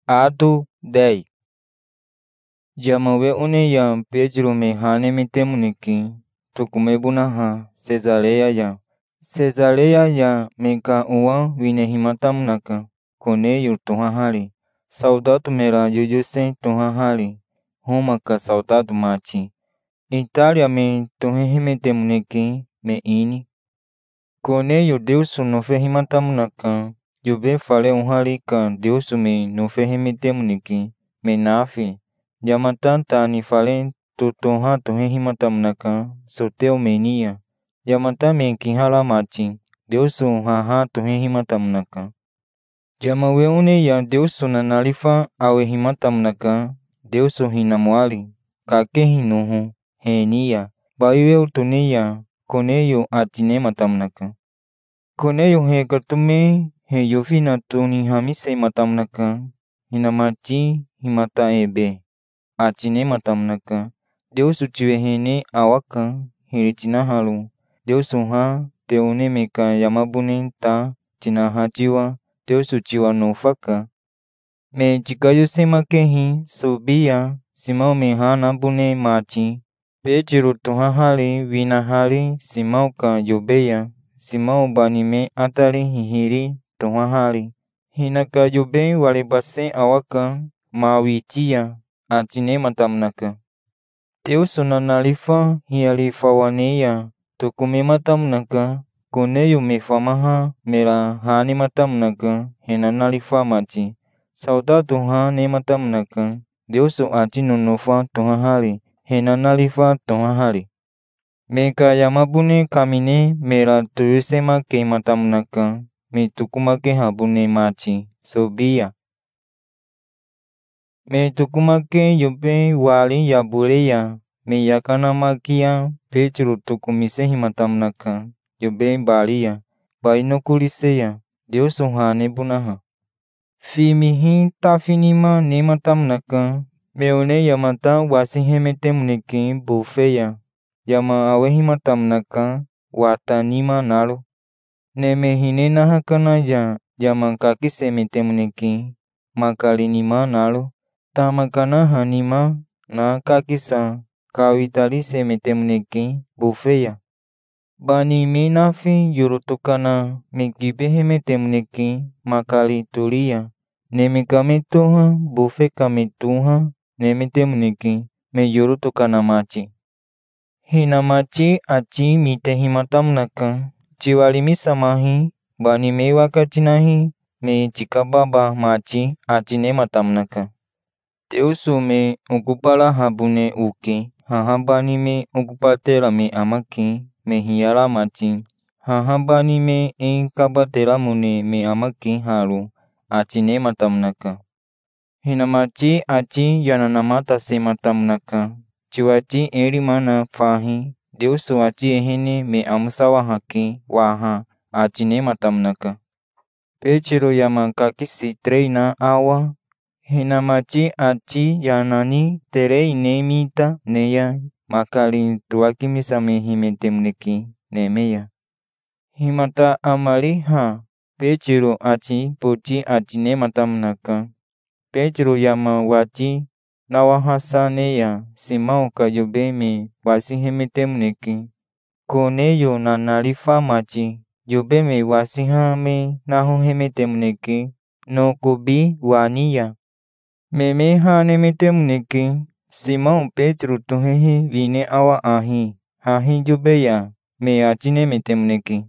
Ato 10. Jamawe une ya Pedro me hane mitemuniki tukume bunaha Cesarea ya. Cesarea ya meka uwa wine himatamnaka Cornélio tuhahari. Saudado mera yuyusen tuhahari. Humaka saudado machi. Itália me tuhehimetemuniki me ini. Cornélio Deus no fehimatamnaka. Yube fale unhari ka Deus me no fehimetemuniki me nafi. Yamatan ni falen tutoha tuhehimatamnaka soteo menia. Yamata me kihala machi. Deus haha tuhehimatamnaka. Jamawe une ya Deus na nalifa awe himatamnaka. Deus hinamuali. Kake hinuhu. Henia. Baiwe utunia. Cornélio atineematamnaka. Cornélio he katume he yofina tuni hamise matamnaka. Hinamachi himata ebe. Atineematamnaka. Deus chiwehene awaka hirichinahalu. Deus ha teune meka yamabune ta chinahachiwa. Deus chiwa no faka. Me chikayo semakehi sobia simao me hana bune machi. Pedro tuhahali vinahali simao ka yobeya. Simao banime atari hihiri tuhahali. Hinaka yobe walebase awaka mawichia atineematamnaka. Deus na nalifa hialifawaneya tukumematamnaka. Cornélio me famaha mera hanematamnaka hena nalifa machi. Saudado hanematamnaka. Deus atinonofa tuhahali. Hena nalifa tuhahali. Meka yamabune kamine mera tuyusema ke matamnaka. Me tukumake habune machi. Sobia. Me tukumake yobe wali yabuleya. Me yakana makia Pedro tukumise himatamnaka. Yobe balia. Bainokuliseya. Deus hane bunaha. Fimihi tafinima nematamnaka. Meone yamata wasihemetemuniki bufeya. Yama awehimatamnaka watanima nalo. Neme hinena hakana ya yama kakisemetemuniki makalinima nalo. Tamakana hanima na kakisa kawitali semetemuniki bufeya. Bani minafi yurutokana mekibehemetemuniki makali tulia. Neme kametoha bufe kametuha nemetemuniki me yurutokana machi. Hinamachi achi mitehimatamnaka. Chiwalimi samahi bani me wakachinahi me chikababa machi achineematamnaka. Deus me okupala habune uki. Hahambani me okupatela me amaki me hiala machi. Hahambani me kabatela mune me amaki halu achineematamnaka. Hinamachi achi yananamata sematamnaka. Chiwachi elimana fahi. Deus achi ehene me amusawa haki waha achineematamnaka. Pedro yama kakisi treina awa. Hinamachi achi yanani terei nemita neya. Makali tuakimisa me himetemuniki nemeya. Himata amaliha. Pedro achi pochi achineematamnaka. Pedro yama wachi nawahasaneya simao kayobe me wasihemetemuniki. Cornélio na nalifa machi. Yobe me wasihame nahohemetemuniki. No kubi waniya. Meme hanemetemuniki. Simao Pedro tuhehi vine awa ahi. Hahi yobeya me achinemetemuniki.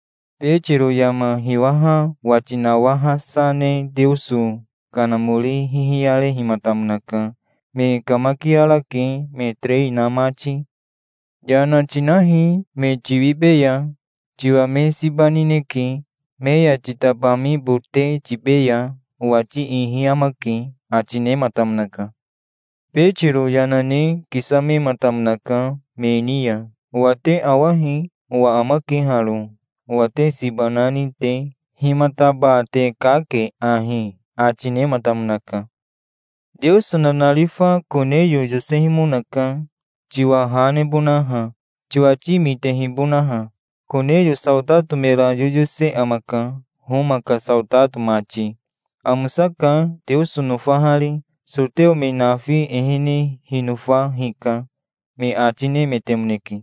Pedro yama hiwaha wachinawaha sane Deusu. Kanamuli hihiale himatamnaka. Me kamakialaki me treina machi. Yana chinahi me chivibeya. Chiwa me sibanineki. Meya chitabami bute chibeya. Wachi ihiamaki achineematamnaka. Pedro yanane kisame matamnaka menia. Wate awahi wa amaki halu. Wate sibanani te himataba te kake ahi achineematamnaka. Deus na nalifa Cornélio yosehimunaka. Chiwa hane bunaha. Chiwachi mitehi bunaha. Cornélio saudado mera yuyuse amaka. Humaka saudado machi. Amusaka Deus nufa hali. Sorteu me nafi ehene hinufa hika. Me atine metemuneki.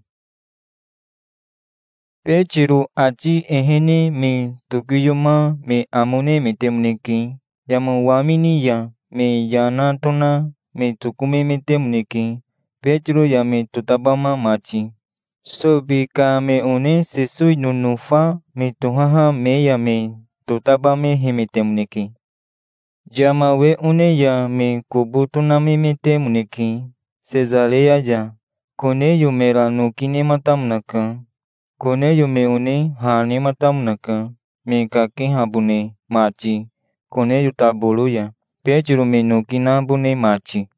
Petiro achi ehene me tukiyuma me amune metemuneki. Yamawamini ya me yanatona me tukume metemuneki. Petro ya me tutabama machi. Sobi ka me une sesui nunufa me tuhaha me ya me tutabame hemetemuneki. Jamawe une ya me kubutuname metemuneki. Cesarea ya. Koneyo me la nukine matamunaka. Koneyo me une hane matamunaka. Me kake habune machi. Koneyo tabulu ya. Petro me nukina bune machi.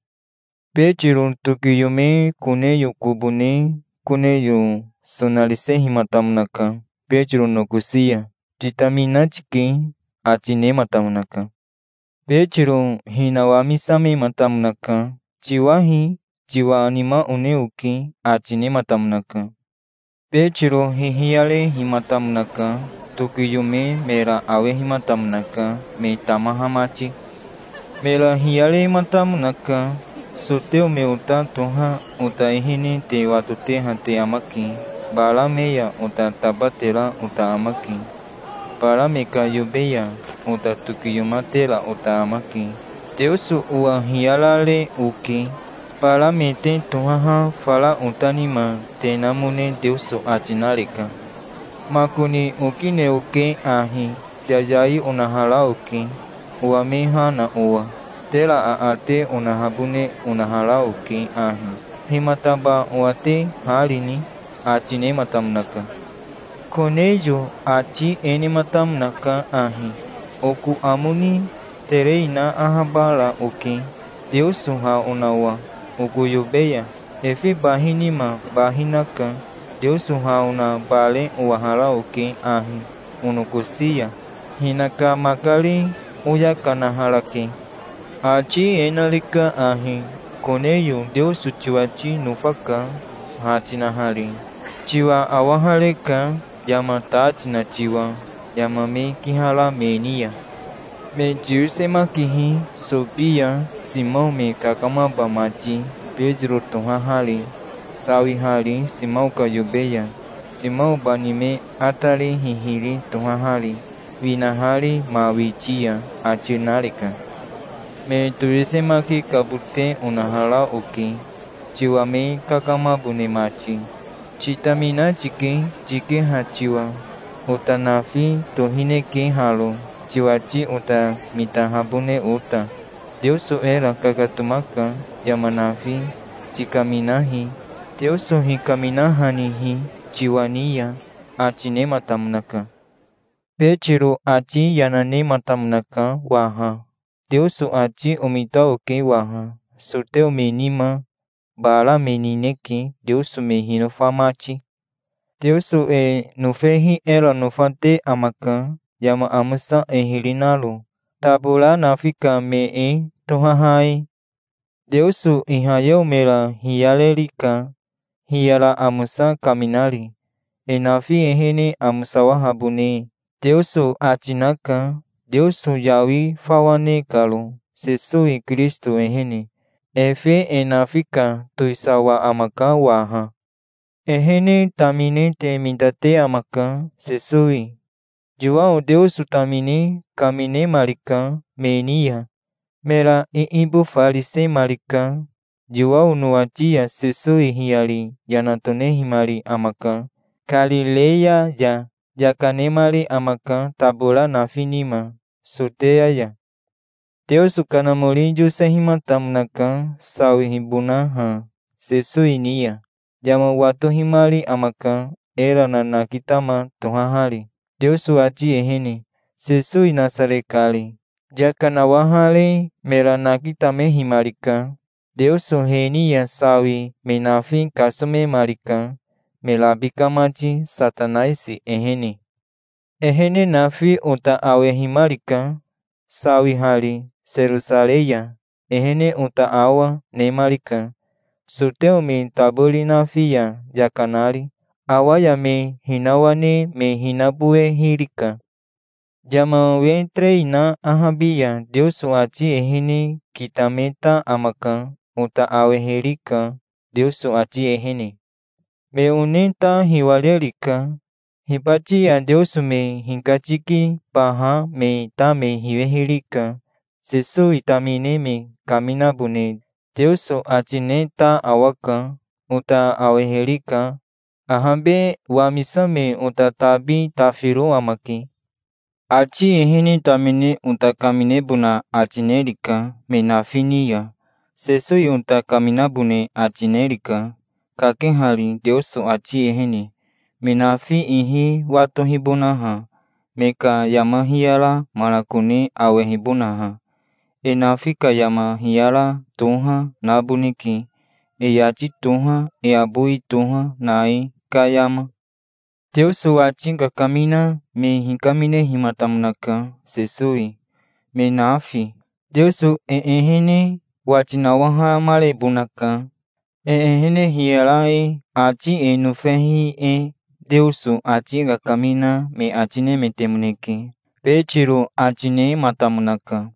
Petro tukiyo me koneyo kubune. Koneyo sonalise himatamunaka. Petro nukusia. Chitamina chiki achine matamunaka. Petro hinawamisame matamunaka. Chiwahi chiwa anima une uki achine matamunaka. Petro hihiale himatamunaka. Tukiyume mera awe himatamunaka. Me tamahamachi. Mera hiale matamunaka. Soteu me uta toha uta ehene te watute hate amaki. Bala meya uta tabatela uta amaki. Bala meka yubeya uta tukiyumatela uta amaki. Teusu ua hialale uki. Bala mete tohaha fala utanima te namune Deusu achinaleka. Makuni ukine uke ahi. Tiajai unahala uki. Ua meha na ua. Tela aate unahabune unahala uki ahi. Himataba uate halini achine matamunaka. Koneyo achi ene matamunaka ahi. Oku amuni tereina ahabala uki. Deusu ha unawa. Oku yubeya. Efi bahinima bahinaka. Deusu ha una bale uwahala uki ahi. Unukusia. Hinaka makali uyakana halaki. Achi enalika ahi. Koneyo Deusu chiwachi nufaka hachina hali. Chiwa awahaleka yama tachina chiwa. Yama me kihala menia. Me jirsema kihi Sofia Simão me kakama bamachi. Pedro toha hali. Sawi hali Simão kayubeya. Simão banime atali hihili toha hali. Vina hali mawichia achinalika. Me turisema ki kabute unahala uki. Chiwa me kakama bunemachi. Chitamina chike hachiwa. Uta nafi tohine ke halo. Chiwachi uta mitahabune uta. Deusu era kakatumaka yamanafi. Chikaminahi. Deusu hikaminahanihi. Chiwania achine matamunaka. Petro achi yanane matamunaka waha. Deusu achi umita oke waha. Sorteu menima. Bala menineki. Deusu me hinofamachi. Deusu nufehi era nufante amaka. Yama amusa hilinalo. Tabula nafika me tohahai. Deusu ihayeu mera hialelika. Hiala amusa kaminali. Enafi ehene amusawahabune. Deusu achinaka. Deusu yawi fawane kalo. Sesui Kristo ehene. Efe enafika tuisawa amaka waha. Ehene tamine te mindate amaka. Sesui. Juau Deusu tamine kamine marika menia. Mera ibu farise marika. Juau nuachia sesui hiali yanatone himari amaka. Galileya ya. Yakanemari amaka tabula nafinima. Sotea ya. Deusu kanamulinju sehimatamunaka sawi hibunaha. Sesui niya. Yama watu himari amaka era nanakitama tohahali. Deusu achi ehene. Sesui nasarekali. Yakanawahale mera nakitame himarika. Deusu heniya sawi menafi kasume marika. Melabika machi satanaisi ehene. Ehene nafi uta awe himarika. Sawi hali Serusaleya. Ehene uta awa nemarika. Sorteu me tabuli nafi ya yakanari. Awa ya me hinawane me hinabue hirika. Jama wentreina ahabia Deus ati ehene kita meta amakan uta aweherika Deus ati ehene. Me unenta hiwalelika hipatia Deus me hinkachiki paha me tame hiweherika sesu itamine me kamina bune Deus ati neta awaka uta aweherika ahabe wamisame uta tabi tafiru amaki. Achi ehene tamine unta kamine buna achinerika menafinia sesui unta kamina bune achinerika kakehari Deus achi ehene menafi ihi watohi bunaha meka yama hiala malakune awehi bunaha enafi kayama hiala toha nabuniki eyachi toha eabui toha nai kayama. Deus achi kakamina me hinkamine himatamunaka sesui me nafi Deus ehene wachinawaha male bunaka ehene hialae achi enufehi Deus achi kakamina me achine metemuneke Petro achine matamunaka.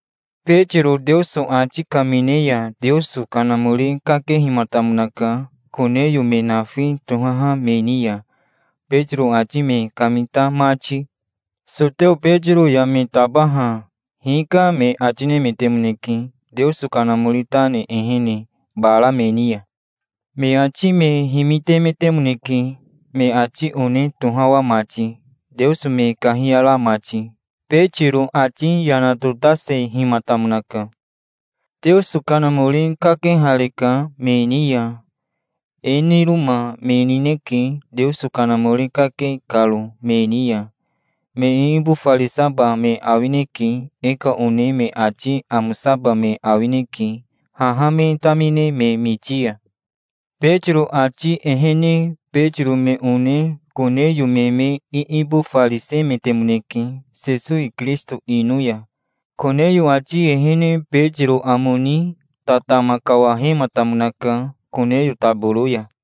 Petro Deus achi kamine ya Deus kanamuri kake himatamunaka kuneyu me nafi tuhaha menia. Petro achi me kamita machi. Soteu Petro ya me tabaha. Hika me achine metemuneki. Deus kanamulitane ehene. Bala menia. Me achi me himite metemuneki. Me achi une tuhawa machi. Deus me kahiala machi. Petro achi yanatutase himatamunaka. Deus kanamuli kake halika menia. Eni ruma menineki Deus kanamuri kake kalu menia. Me ibu falisaba me awineki eka une me achi amusaba me awineki hahame tamine me michia. Petro achi ehene Petro me une kuneyu me ibu falise metemuneki sesui Kristo inuya. Kuneyu achi ehene Petro amoni tatamakawahe matamunaka kuneyu taburuya.